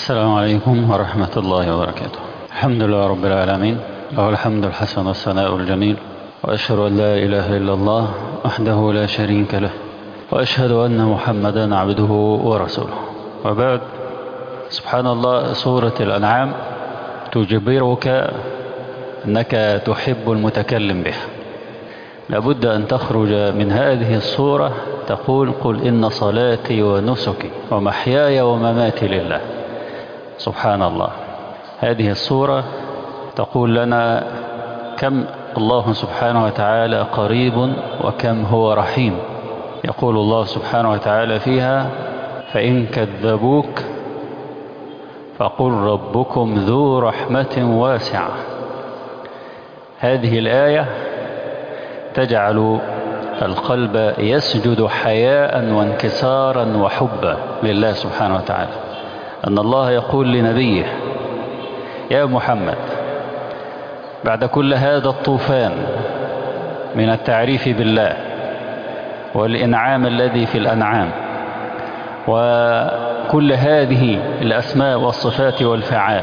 السلام عليكم ورحمة الله وبركاته. الحمد لله رب العالمين، له الحمد الحسن والثناء الجميل، وأشهد أن لا إله إلا الله وحده لا شريك له، وأشهد أن محمدا عبده ورسوله. وبعد، سبحان الله، سورة الأنعام تجبرك أنك تحب المتكلم بها. لابد أن تخرج من هذه الصورة تقول: قل إن صلاتي ونسكي ومحياي ومماتي لله. سبحان الله، هذه الصورة تقول لنا كم الله سبحانه وتعالى قريب وكم هو رحيم. يقول الله سبحانه وتعالى فيها: فإن كذبوك فقل ربكم ذو رحمة واسعة. هذه الآية تجعل القلب يسجد حياء وانكسارا وحبا لله سبحانه وتعالى، أن الله يقول لنبيه: يا محمد، بعد كل هذا الطوفان من التعريف بالله والإنعام الذي في الأنعام وكل هذه الأسماء والصفات والفعال،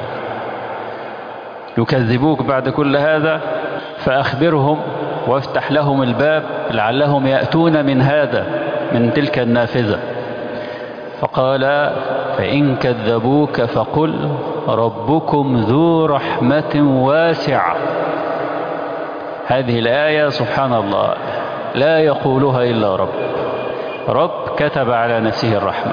يكذبوك بعد كل هذا، فأخبرهم وافتح لهم الباب لعلهم يأتون من تلك النافذة. فقال: فإن كذبوك فقل ربكم ذو رحمة واسعة. هذه الآية سبحان الله لا يقولها إلا رب كتب على نفسه الرحمة.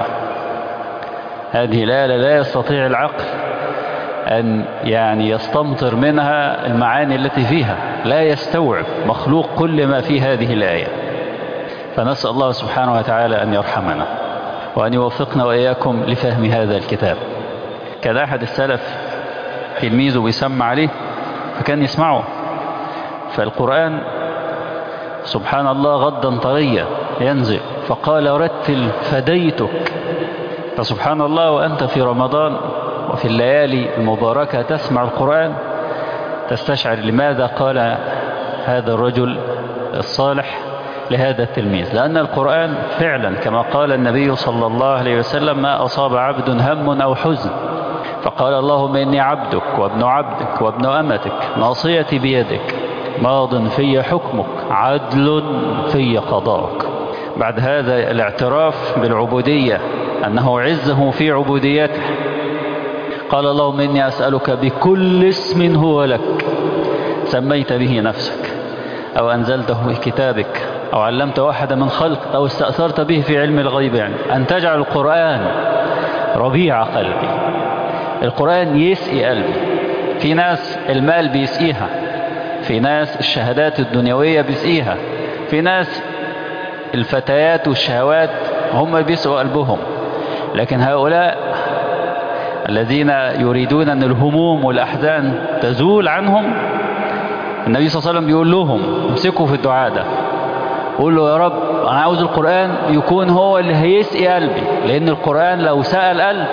هذه الآية لا يستطيع العقل أن يستمطر منها المعاني التي فيها، لا يستوعب مخلوق كل ما في هذه الآية. فنسأل الله سبحانه وتعالى أن يرحمنا وأن يوفقنا وإياكم لفهم هذا الكتاب. كان أحد السلف تلميذه بيسمع عليه فكان يسمعه، فالقرآن سبحان الله غدا طريا ينزل، فقال: رتل فديتك. فسبحان الله، وأنت في رمضان وفي الليالي المباركة تسمع القرآن تستشعر لماذا قال هذا الرجل الصالح لهذا التلميذ. لأن القرآن فعلا كما قال النبي صلى الله عليه وسلم: ما أصاب عبد هم أو حزن فقال اللهم إني عبدك وابن عبدك وابن أمتك ناصيتي بيدك ماض في حكمك عدل في قضاءك. بعد هذا الاعتراف بالعبودية أنه عزه في عبوديته، قال: اللهم إني أسألك بكل اسم هو لك سميت به نفسك أو أنزلته في كتابك أو علمت واحدا من خلقك أو استأثرت به في علم الغيب، أن تجعل القرآن ربيع قلبي. القرآن يسقي قلبي. في ناس المال بيسقيها، في ناس الشهادات الدنيوية بيسقيها، في ناس الفتيات والشهوات هم بيسقوا قلبهم. لكن هؤلاء الذين يريدون أن الهموم والأحزان تزول عنهم، النبي صلى الله عليه وسلم بيقول لهم: امسكوا في الدعاء ده، قول له: يا رب أنا عاوز القرآن يكون هو اللي هيسقي قلبي. لأن القرآن لو سقى القلب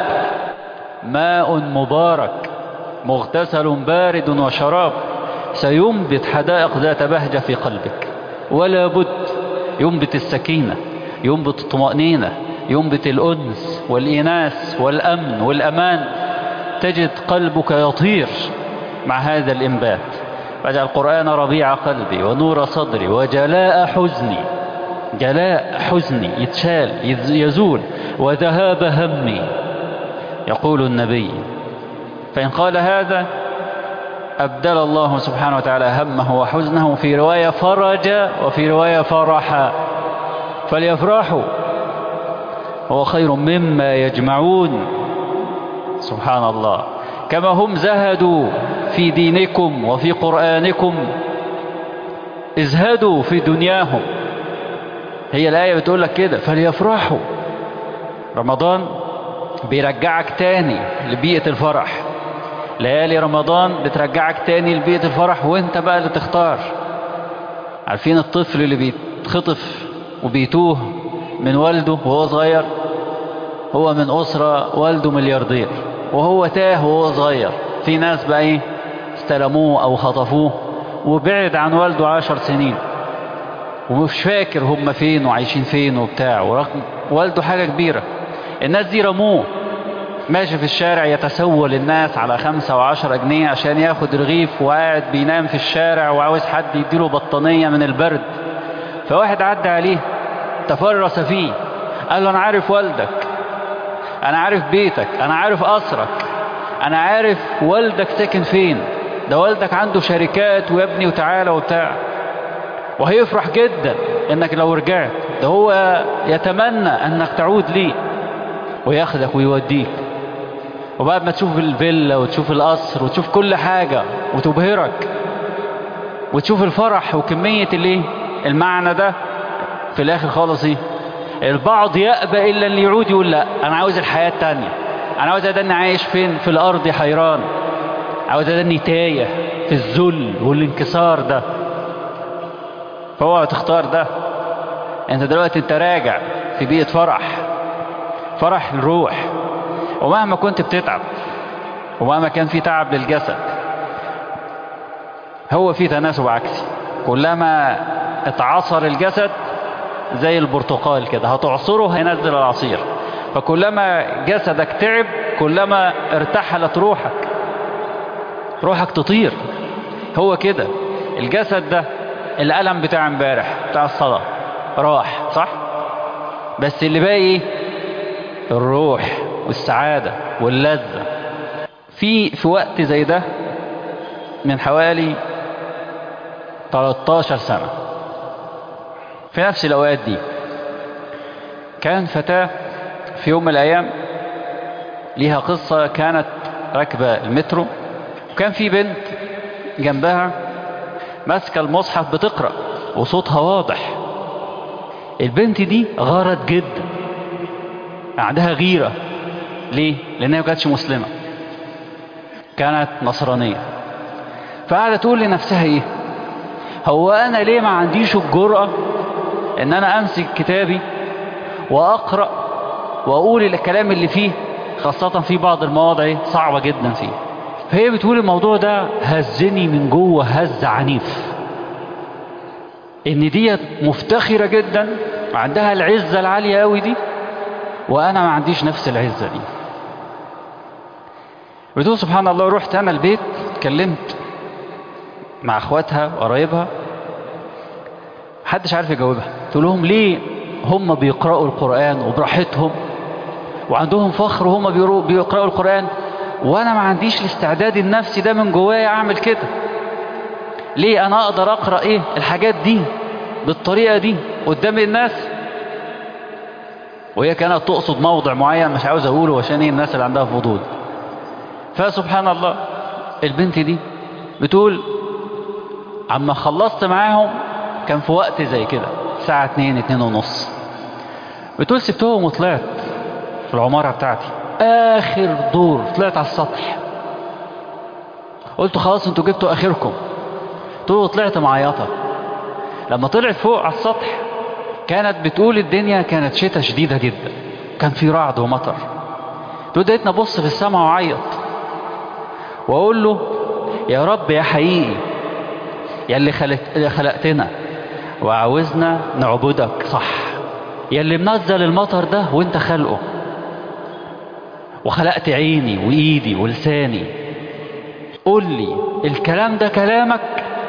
ماء مبارك مغتسل بارد وشراب، سينبت حدائق ذات بهجة في قلبك، ولا بد ينبت السكينة، ينبت الطمأنينة، ينبت الأنس والإناس والأمن والأمان. تجد قلبك يطير مع هذا الإنبات. فاجعل القرآن ربيع قلبي ونور صدري وجلاء حزني. جلاء حزني يتشال يزول، وذهاب همي. يقول النبي: فإن قال هذا أبدل الله سبحانه وتعالى همه وحزنه في رواية فرجا وفي رواية فرحا. فليفرحوا هو خير مما يجمعون. سبحان الله، كما هم زهدوا في دينكم وفي قرآنكم ازهدوا في دنياهم. هي الآية بتقول لك كده: فليفرحوا. رمضان بيرجعك تاني لبيئة الفرح، ليالي رمضان بترجعك تاني لبيئة الفرح، وانت بقى اللي تختار. عارفين الطفل اللي بيتخطف وبيتوه من والده وهو صغير؟ هو من أسرة والده ملياردير وهو تاه وهو صغير. في ناس بقى استلموه أو خطفوه وبعد عن والده 10 سنين ومش فاكر هم فين وعايشين فين وبتاع، ورغم والده حاجة كبيرة. الناس دي رموه ماشي في الشارع يتسول الناس على 5 و10 جنيه عشان ياخد رغيف، وقاعد بينام في الشارع وعاوز حد يديله بطانية من البرد. فواحد عدى عليه تفرس فيه، قال له أنا عارف والدك، أنا عارف بيتك، أنا عارف قصرك، أنا عارف والدك ساكن فين، ده والدك عنده شركات ويا ابني وتعالى وبتاع، وهيفرح جدا إنك لو رجعت، ده هو يتمنى أنك تعود ليه وياخدك ويوديك. وبعد ما تشوف الفيلا وتشوف القصر وتشوف كل حاجة وتبهرك وتشوف الفرح وكمية المعنى ده، في الآخر خالص البعض يأبى إلا اللي يعود يقول لا أنا عاوز الحياة التانية، أنا عاوز أدني عايش فين؟ في الأرض حيران، عاوز أدني تايه في الذل والانكسار ده. فهو تختار ده. أنت دلوقتي أنت راجع في بيئة فرح الروح، ومهما كنت بتتعب ومهما كان في تعب للجسد، هو في تناسب عكسي. كلما اتعصر الجسد زي البرتقال كده، هتعصره هينزل العصير. فكلما جسدك تعب كلما ارتحلت روحك تطير. هو كده الجسد ده، الألم بتاع امبارح بتاع الصلاة راح صح، بس اللي باقي الروح والسعادة واللذة. في وقت زي ده من حوالي 13 سنة، في نفس الأوقات دي كان فتاة في يوم من الأيام ليها قصة. كانت راكبة المترو وكان في بنت جنبها ماسكة المصحف بتقرأ وصوتها واضح. البنت دي غارت جدا، عندها غيرة. ليه؟ لأنها ما كانتش مسلمة، كانت نصرانية. فقعدت تقول لنفسها هو أنا ليه ما عنديش الجرأة إن أنا أمسك كتابي وأقرأ وأقول الكلام اللي فيه، خاصة في بعض المواضع صعبة جدا فيه. فهي بتقول الموضوع ده هزني من جوه هز عنيف، إن دي مفتخرة جدا وعندها العزة العالية قوي دي، وأنا ما عنديش نفس العزة دي. بتقول سبحان الله، رحت أنا البيت اتكلمت مع أخواتها وقرايبها، محدش عارف يجاوبها. تقول لهم ليه هم بيقرأوا القرآن وبراحتهم وعندهم فخر وهم بيقرأوا القرآن، وأنا ما عنديش الاستعداد النفسي ده من جوايا أعمل كده؟ ليه أنا أقدر أقرأ الحاجات دي بالطريقة دي قدام الناس؟ وهي كانت تقصد موضع معين مش عاوز أقوله عشان الناس اللي عندها فضول. فسبحان الله البنت دي بتقول عما خلصت معاهم كان في وقت زي كده الساعة 2:30. بتقول سبتهم وطلعت في العمارة بتاعتي، آخر دور طلعت على السطح. قلت خلاص انتوا جبتوا آخركم. تقول طلعت معيطة. لما طلعت فوق على السطح كانت بتقول الدنيا كانت شتاء شديدة جدا، كان في رعد ومطر. تقول دقيتنا ابص في السماء وعيط واقول له يا رب يا حقيقي يا اللي خلقتنا وعاوزنا نعبدك صح، يا اللي منزل المطر ده وانت خلقه وخلقت عيني وايدي ولساني، قول لي الكلام ده كلامك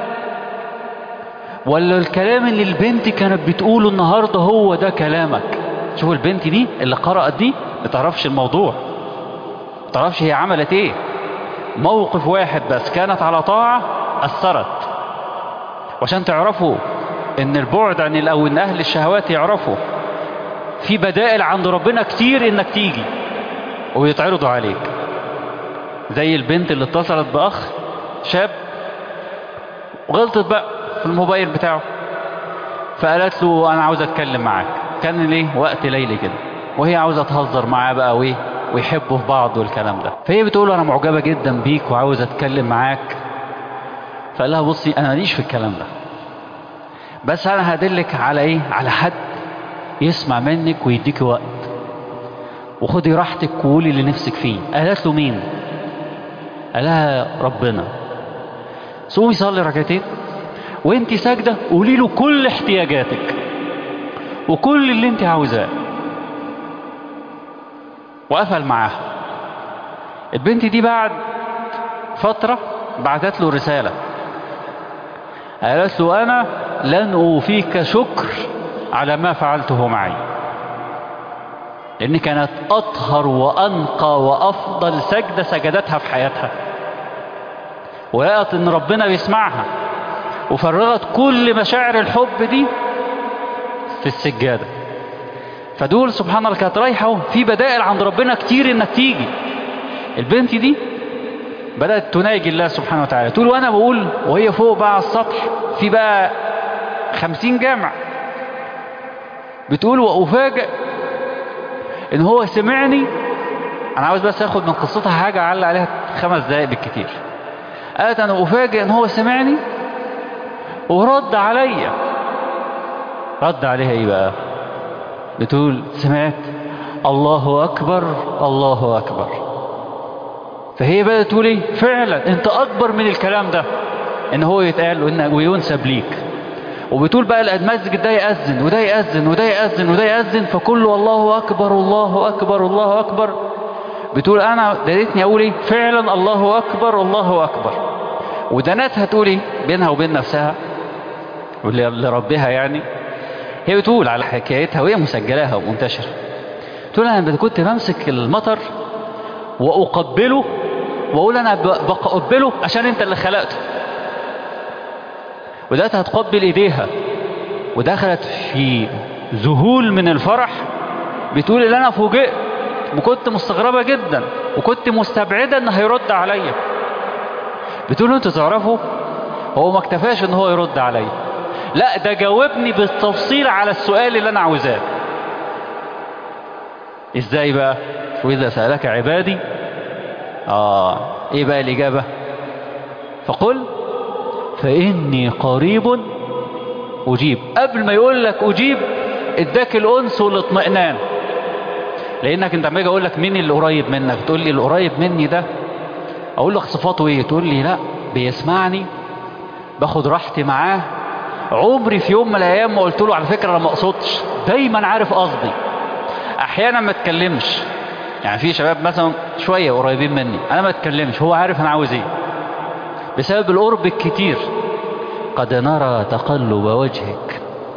ولا الكلام اللي البنت كانت بتقوله النهاردة هو ده كلامك؟ شوفوا البنت دي اللي قرأت دي بتعرفش الموضوع، بتعرفش هي عملت ايه. موقف واحد بس كانت على طاعة أثرت. وعشان تعرفوا ان البعد عن او ان اهل الشهوات يعرفوا في بدائل عند ربنا كتير انك تيجي ويتعرضوا عليك. زي البنت اللي اتصلت باخ شاب وغلطت بقى في الموبايل بتاعه، فقالت له انا عاوز اتكلم معاك. كان وقت ليلي كده وهي عاوزة تهزر معاه بقى ويحبوا في بعض والكلام ده. فهي بتقول له انا معجبة جدا بيك وعاوزة اتكلم معاك. فقال لها بصي انا ماليش في الكلام ده، بس انا هدلك على على حد يسمع منك ويديك وقت وخدي راحتك وقولي اللي نفسك فيه. قالت له مين؟ قال لها ربنا. قومي صلي ركعتين وانت ساجدة قولي له كل احتياجاتك وكل اللي انت عاوزاه. وقفل معاها البنت دي بعد فترة بعتت له رسالة، قالت له أنا لن أوفيك شكر على ما فعلته معي، لأن كانت أطهر وأنقى وأفضل سجدة سجدتها في حياتها، ولقت إن ربنا بيسمعها، وفرغت كل مشاعر الحب دي في السجادة. فدول سبحان الله كانت رايحة في بدائل عند ربنا كتير إنك تيجي. البنت دي بدأت تناجي الله سبحانه وتعالى، تقول وأنا بقول وهي فوق بقى على السطح في بقى 50 جامع، بتقول وأفاجئ إن هو سمعني. أنا عاوز بس أخد من قصتها حاجة أعلق عليها 5 دقايق بالكتير. قالت أنا أفاجئ إن هو سمعني ورد عليا. رد عليها إيه بقى؟ بتقول سمعت الله أكبر الله أكبر. فهي بدأت تقول ايه؟ فعلا انت اكبر من الكلام ده ان هو يتقال وينسب ليك. وبتقول بقى المسجد ده يأذن وده يأذن وده يأذن وده يأذن، فكله الله اكبر الله اكبر الله اكبر. بتقول انا دارتني اقول ايه؟ فعلا الله اكبر الله اكبر. ودناتها تقول ايه بينها وبين نفسها لربها يعني. هي بتقول على حكايتها وهي مسجلاها ومنتشره، تقول انا كنت بمسك المطر واقبله واقول انا بقبله عشان انت اللي خلقته. ودلوقتي هتقبل ايديها ودخلت في ذهول من الفرح. بتقول ان انا فوجئت وكنت مستغربه جدا وكنت مستبعده ان هيرد عليا. بتقول انتوا تعرفوا هو ما اكتفاش ان هو يرد عليا، لا ده جاوبني بالتفصيل على السؤال اللي انا عاوزاه. ازاي بقى؟ واذا سألك عبادي ايه بقى الاجابة؟ فقل فاني قريب اجيب. قبل ما يقول لك اجيب اداك الانس والاطمئنان. لانك انت لما اجي اقول لك مين اللي قريب منك تقول لي القريب مني ده، اقول لك صفاته ايه؟ تقول لي لا بيسمعني، باخد راحتي معاه، عمري في يوم من الايام ما قلت له على فكرة انا ما اقصدش، دايما عارف قصدي. احيانا ما اتكلمش، يعني في شباب مثلا شوية قريبين مني انا ما اتكلمش، هو عارف انا عاوز ايه بسبب القرب الكتير. قد نرى تقلب وجهك،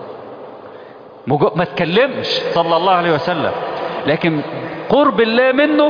ما اتكلمش صلى الله عليه وسلم، لكن قرب الله منه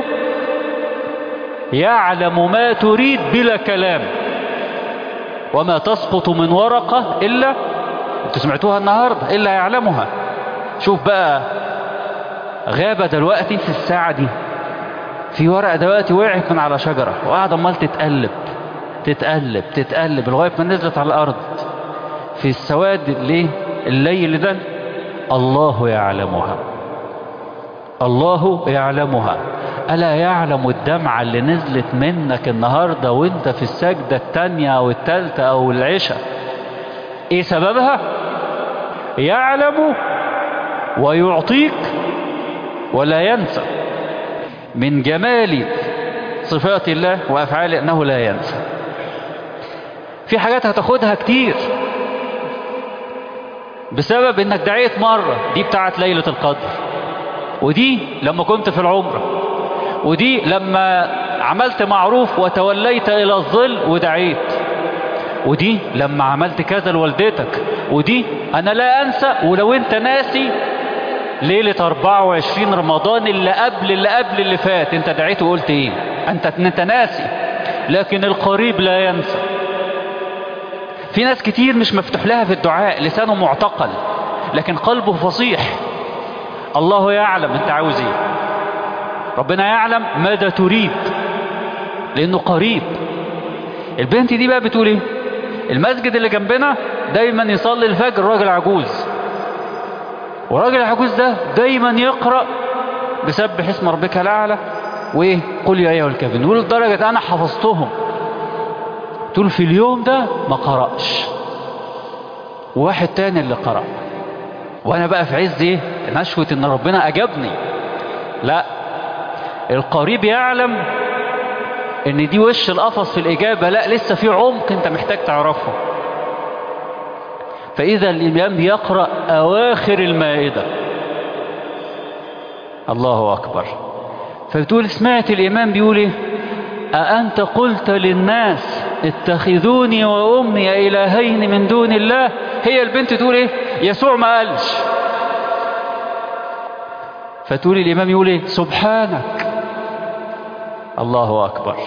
يعلم ما تريد بلا كلام. وما تسقط من ورقة إلا انتوا سمعتوها النهاردة إلا يعلمها. شوف بقى غابة دلوقتي في الساعة دي، في ورقة دلوقتي وقعت من على شجرة وقاعدة عمال تتقلب تتقلب تتقلب لغاية ما نزلت على الأرض في السواد الليل ده. الله يعلمها، الله يعلمها. ألا يعلم الدمعة اللي نزلت منك النهاردة وانت في السجدة التانية أو التالتة أو العشاء ايه سببها؟ يعلم ويعطيك ولا ينسى. من جمال صفات الله وأفعاله أنه لا ينسى. في حاجات هتاخدها كتير بسبب انك دعيت مرة، دي بتاعت ليلة القدر، ودي لما كنت في العمرة، ودي لما عملت معروف وتوليت إلى الظل ودعيت، ودي لما عملت كذا لوالدتك، ودي أنا لا أنسى. ولو أنت ناسي ليلة 24 رمضان اللي قبل اللي فات انت دعيت وقلت ايه؟ انت ناسي، لكن القريب لا ينسى. في ناس كتير مش مفتوح لها في الدعاء، لسانه معتقل لكن قلبه فصيح. الله يعلم انت عاوز ايه، ربنا يعلم ماذا تريد لانه قريب. البنت دي بقى بتقول ايه؟ المسجد اللي جنبنا دايما يصلي الفجر راجل عجوز، وراجل العجوز ده دايما يقرأ بسبح اسم ربك الأعلى وايه قل يا أيها الكافرون. يقول لدرجة أنا حفظتهم. تقول في اليوم ده ما قرأش، وواحد تاني اللي قرأ، وأنا بقى في عز ايه نشوة إن ربنا أجابني. لا، القريب يعلم إن دي وش القفص في الإجابة، لا لسه في عمق أنت محتاج تعرفه. فإذا الإمام يقرأ أواخر المائدة الله أكبر، فبتقول سمعت الإمام بيقول إيه؟ أأنت قلت للناس اتخذوني وأمي إلهين من دون الله؟ هي البنت تقول ايه؟ يسوع ما قالش. فتقول الإمام يقول ايه؟ سبحانك. الله أكبر.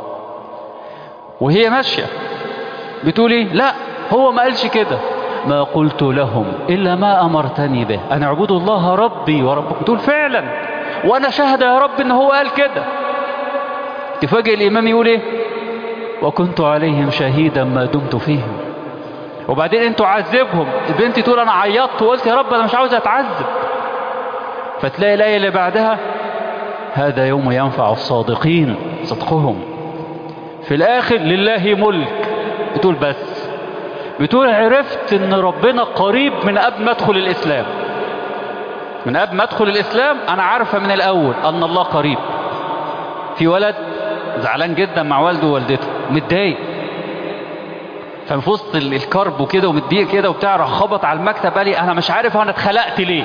وهي ماشية بتقول ايه؟ لا هو ما قالش كده. ما قلت لهم إلا ما أمرتني به أن اعبدوا الله ربي وربكم. تقول فعلا وأنا شهد يا رب إن هو قال كده. تفاجئ الإمام يقول ايه؟ وكنت عليهم شهيدا ما دمت فيهم. وبعدين انتوا عذبهم. البنت تقول أنا عيطت وقلت يا رب أنا مش عاوز أتعذب. فتلاقي الآية اللي بعدها هذا يوم ينفع الصادقين صدقهم. في الآخر لله ملك. بتقول بس بتقول عرفت ان ربنا قريب من قبل ما ادخل الإسلام. من قبل ما ادخل الإسلام انا عارفة من الأول ان الله قريب. في ولد زعلان جدا مع والده ووالدته متضايق، ففي وسط الكرب وكده ومتضايق كده وبتاع راح خبط على المكتب قال لي انا مش عارف انا اتخلقت ليه.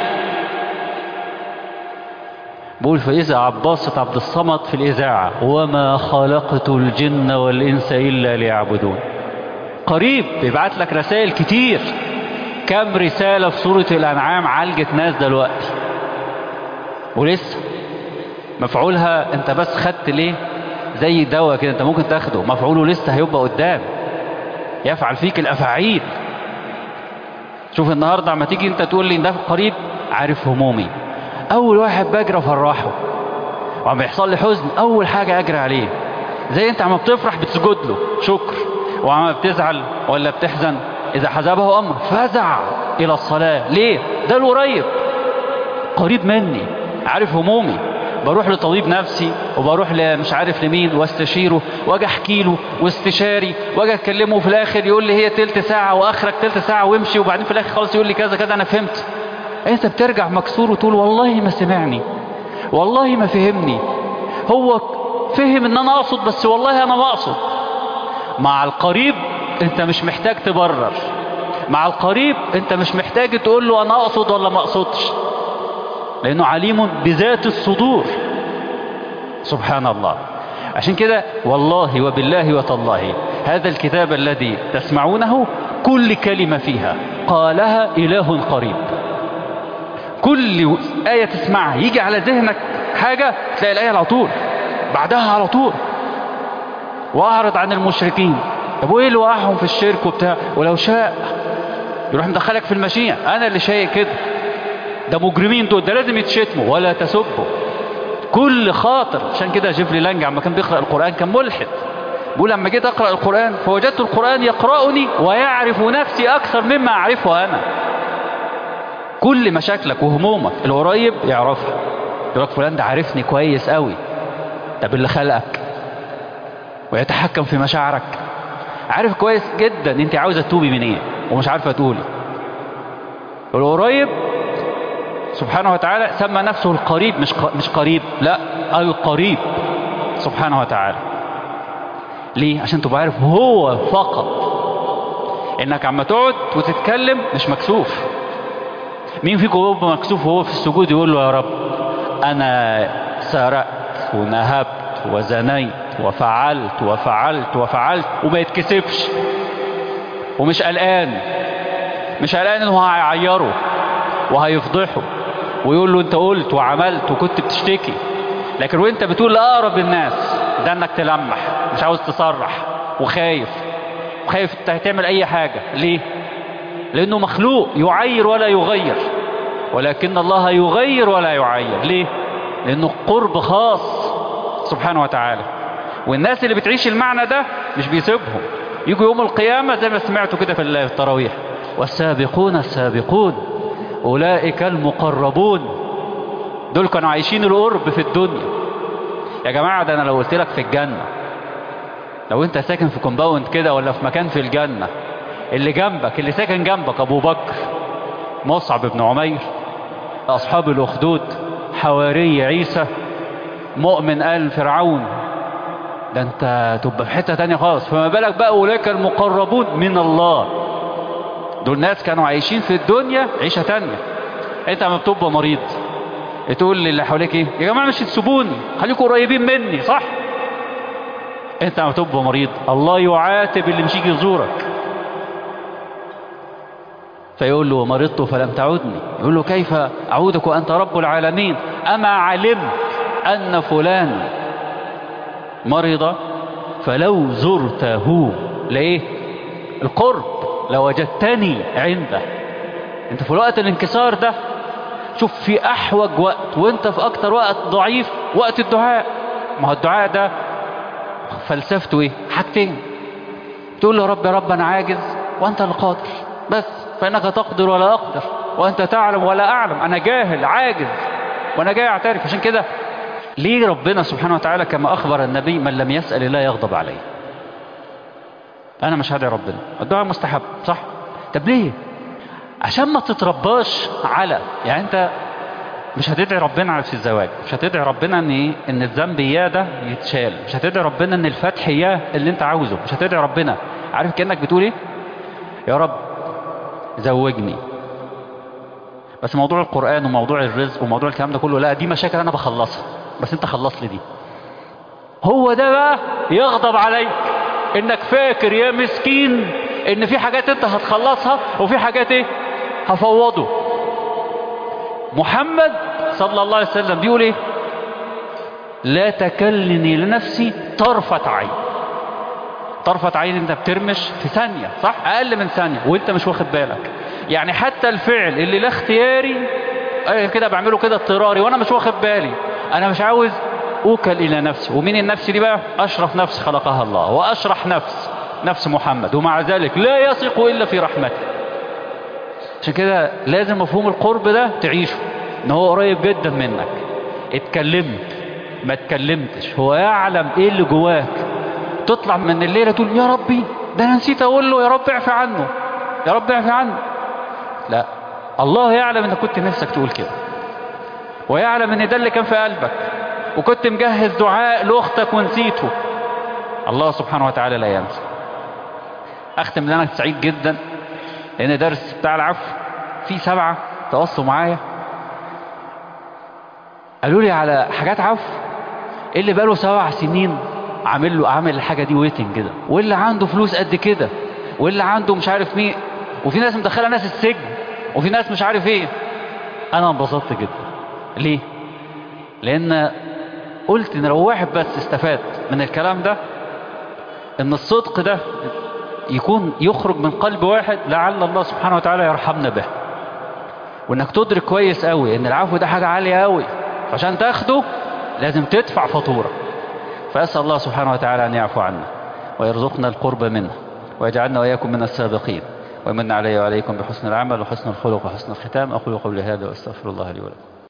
بقول فإذا عباسة عبد الصمد في الإذاعة وما خلقت الجن والإنس إلا ليعبدون. قريب بيبعت لك رسائل كتير. كم رسالة في سورة الأنعام عالجت ناس دلوقتي ولسه مفعولها انت بس خدت ليه زي دواء كده انت ممكن تاخده، مفعوله لسه هيبقى قدام يفعل فيك الأفاعيل. شوف النهاردة عما تيجي انت تقول لي ده قريب، عارف همومي. اول واحد بجري افرحه، وعم يحصل لي حزن اول حاجة اجري عليه. زي انت عم بتفرح بتسجد له شكر، وعم بتزعل ولا بتحزن اذا حزبه امر فزع الى الصلاة. ليه؟ ده القريب قريب مني عارف همومي. بروح لطبيب نفسي وبروح مش عارف لمين واستشيره واجي احكي له واستشاري واجي اكلمه وفي الاخر يقول لي هي تلت ساعة واخرك تلت ساعة وامشي، وبعدين في الاخر خلاص يقول لي كذا كذا انا فهمت. انت بترجع مكسور وتقول والله ما سمعني والله ما فهمني. هو فهم ان انا اقصد بس والله انا ما اقصد. مع القريب انت مش محتاج تبرر. مع القريب انت مش محتاج تقول له انا اقصد ولا ما اقصدش، لانه عليم بذات الصدور سبحان الله. عشان كده والله وبالله وتالله هذا الكتاب الذي تسمعونه كل كلمة فيها قالها إله قريب. كل آية تسمعها يجي على ذهنك حاجة تلاقي الآية على طول بعدها على طول. وأعرض عن المشركين. طب ايه اللي وقعهم في الشرك وبتاع؟ ولو شاء يروح مدخلك في المشيئة. انا اللي شايف كده، ده مجرمين دول، ده لازم يتشتموا ولا تسبوا. كل خاطر. عشان كده جيفري لانج عما كان بيقرأ القرآن كان ملحد، بيقول لما جيت اقرأ القرآن فوجدت القرآن يقرأني ويعرف نفسي اكثر مما اعرفه انا. كل مشاكلك وهمومك القريب يعرفها، يقول لك فلان ده عارفني كويس قوي. طب اللي خلقك ويتحكم في مشاعرك عارف كويس جدا انت عاوزه تتوبي من ايه ومش عارفه تقولي. القريب سبحانه وتعالى سمى نفسه القريب، مش قريب، لا القريب سبحانه وتعالى. ليه؟ عشان تبقى عارف هو فقط. انك عم تقعد وتتكلم مش مكسوف. مين فيكم هو مكسوف وهو في السجود يقول له يا رب انا سرقت ونهبت وزنيت وفعلت وفعلت وفعلت وما يتكسفش ومش قلقان؟ مش قلقان انه هيعيره وهيفضحه ويقول له انت قلت وعملت وكنت بتشتكي. لكن وانت بتقول لأقرب الناس ده انك تلمح، مش عاوز تصرح وخايف تعمل اي حاجة. ليه؟ لانه مخلوق يعير ولا يغير، ولكن الله يغير ولا يعير. ليه؟ لانه قرب خاص سبحانه وتعالى. والناس اللي بتعيش المعنى ده مش بيسيبهم، يجوا يوم القيامة زي ما سمعتوا كده في التراويح والسابقون السابقون أولئك المقربون. دول كانوا عايشين القرب في الدنيا. يا جماعة ده أنا لو قلت لك في الجنة، لو أنت ساكن في كومباوند كده ولا في مكان في الجنة، اللي جنبك اللي ساكن جنبك أبو بكر، مصعب بن عمير، أصحاب الأخدود، حواري عيسى، مؤمن آل فرعون، ده أنت تبقى في حتة تانية خالص. فما بالك بقى أولئك المقربون من الله. دول ناس كانوا عايشين في الدنيا عيشة تانية. انت لما بتبقى مريض تقول للي حواليك ايه؟ يا جماعة مش تسيبوني، خليكم قريبين مني، صح؟ انت لما تبقى مريض الله يعاتب اللي مش يجي يزورك، فيقول له مرضت فلم تعدني، يقول له كيف أعودك وأنت رب العالمين؟ أما علمت أن فلان مرض فلو زرته لإيه؟ القرب لوجدتني عنده. انت في وقت الانكسار ده شوف في أحوج وقت وانت في أكتر وقت ضعيف، وقت الدعاء. ما هو الدعاء ده فلسفته ايه؟ حاجتين، تقول له رب يا رب أنا عاجز وأنت اللي قادر، بس فإنك تقدر ولا أقدر وأنت تعلم ولا أعلم، أنا جاهل عاجز وأنا جاي أعترف. عشان كده ليه ربنا سبحانه وتعالى كما أخبر النبي من لم يسأل الله يغضب عليه؟ أنا مش هدعي ربنا، الدعاء مستحب صح؟ طب ليه؟ عشان ما تترباش على، يعني أنت مش هتدعي ربنا على في الزواج، مش هتدعي ربنا ان ايه؟ ان الذنب اياه ده يتشال، مش هتدعي ربنا ان الفتح اياه اللي انت عاوزه، مش هتدعي ربنا. عارف كأنك بتقول ايه؟ يا رب زوجني، بس موضوع القرآن وموضوع الرزق وموضوع الكلام ده كله لا، دي مشاكل انا بخلصها، بس انت خلص لي دي. هو ده بقى يغضب عليك، انك فاكر يا مسكين ان في حاجات انت هتخلصها وفي حاجات ايه؟ هفوضه. محمد صلى الله عليه وسلم بيقول ايه؟ لا تكلني لنفسي طرفة عين. طرفة عين انت بترمش في ثانية صح؟ اقل من ثانية وانت مش واخد بالك. يعني حتى الفعل اللي لا اختياري كده بعمله كده اضطراري وانا مش واخد بالي، انا مش عاوز اوكل الى نفسي. ومين النفس دي بقى؟ اشرف نفس خلقها الله واشرح نفس محمد، ومع ذلك لا يثق الا في رحمته. عشان كده لازم مفهوم القرب ده تعيشه، ان هو قريب جدا منك. اتكلمت ما اتكلمتش هو يعلم ايه اللي جواك. تطلع من الليلة تقول يا ربي ده انا نسيت اقول له يا رب اعفي عنه، يا رب اعفي عنه. لا، الله يعلم انك كنت نفسك تقول كده، ويعلم ان ده اللي كان في قلبك، وكنت مجهز دعاء لاختك ونسيته. الله سبحانه وتعالى لا ينسى. اختم لنا سعيد جدا لان درس بتاع العفو في 7 تواصلوا معايا قالوا لي على حاجات عفو اللي بقاله 7 سنين عامل الحاجة دي ويتنج كده، واللي عنده فلوس قد كده، واللي عنده مش عارف مين، وفي ناس مدخله ناس السجن، وفي ناس مش عارف ايه. انا انبسطت جدا. ليه؟ لان قلت ان لو واحد بس استفاد من الكلام ده، ان الصدق ده يخرج من قلب واحد، لعل الله سبحانه وتعالى يرحمنا به. وانك تدرك كويس قوي ان العفو ده حاجة عالية قوي، عشان تاخده لازم تدفع فاتورة. فأسأل الله سبحانه وتعالى أن يعفو عنا ويرزقنا القرب منه، ويجعلنا وإياكم من السابقين، ويمن علي وعليكم بحسن العمل وحسن الخلق وحسن الختام. أقول قولي هذا وأستغفر الله لي ولكم.